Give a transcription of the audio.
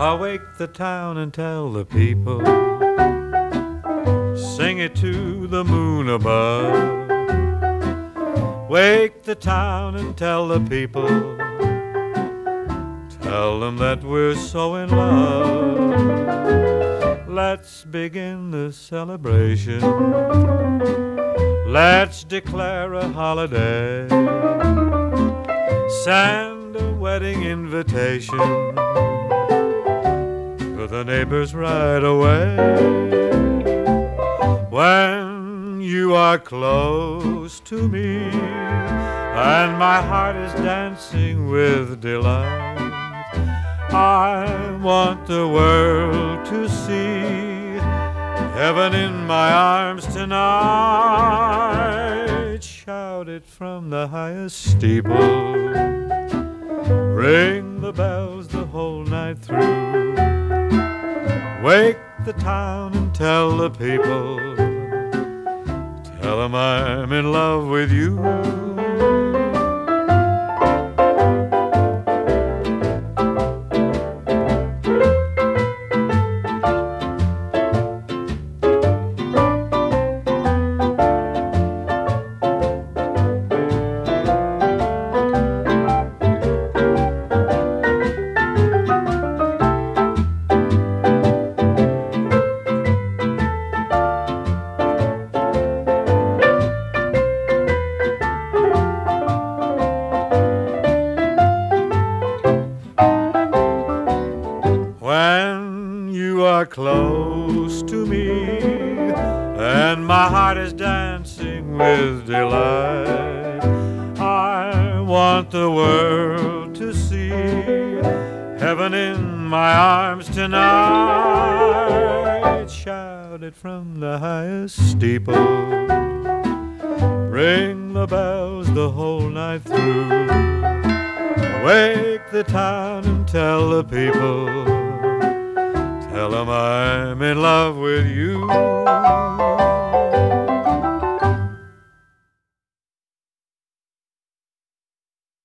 Awake the town and tell the people, sing it to the moon above. Wake the town and tell the people, tell them that we're so in love. Let's begin the celebration. Let's declare a holiday. Send a wedding invitation to the neighbors right away. When you are close to me and my heart is dancing with delight, I want the world to see heaven in my arms tonight. Shout it from the highest steeple, ring the bells the whole night through. Wake the town and tell the people, tell them I'm in love with you. When you are close to me and my heart is dancing with delight, I want the world to see heaven in my arms tonight. Shout it from the highest steeple, ring the bells the whole night through. Wake the town and tell the people, tell them I'm in love with you.